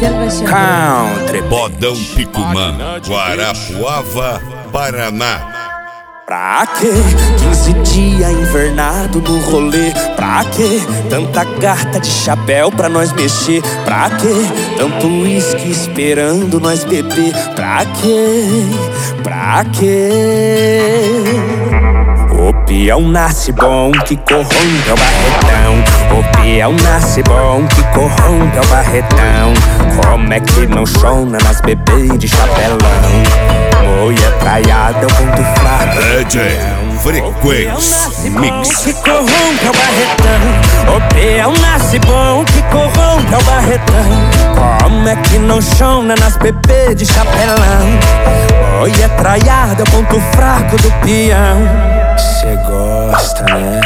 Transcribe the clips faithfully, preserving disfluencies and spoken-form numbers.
Country Bodão Picumã, Guarapuava, Paraná. Pra quê? quinze dias invernado no rolê. Pra quê? Tanta gata de chapéu pra nós mexer. Pra quê? Tanto uísque esperando nós beber. Pra quê? Pra quê? O peão nasce bom que corrompe o barretão. O peão nasce bom que corrompe o barretão. Como é que não chona nas bebês de chapelão? Mulher traiada é o ponto fraco. D J Frequência Mix. Que corrompe o barretão. O peão nasce bom que corrompe o barretão. Como é que não chona nas bebês de chapelão? Mulher traiada é o ponto fraco do peão. Cê gosta, né?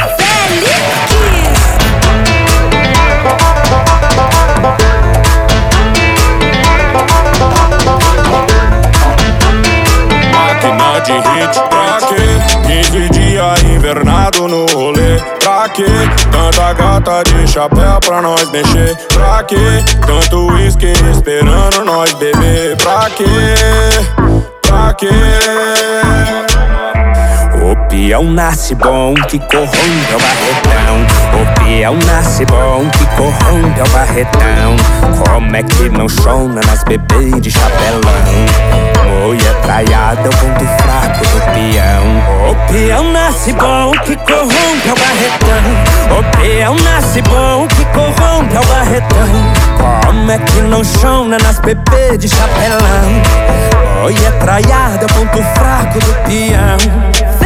Máquina de hit, pra quê? quinze dias invernado no rolê. Pra quê? Tanta gata de chapéu pra nós mexer. Pra quê? Tanto uísque esperando nós beber. Pra quê? Pra quê? O peão nasce bom que corrompe o barretão. O peão nasce bom que corrompe o barretão. Como é que não chona nas bebês de chapelão? Mulher traiada é o ponto fraco do peão. O peão nasce bom que corrompe o barretão. O peão nasce bom que corrompe o barretão. Como é que não chona nas bebês de chapelão? Mulher traiada é o ponto fraco do peão.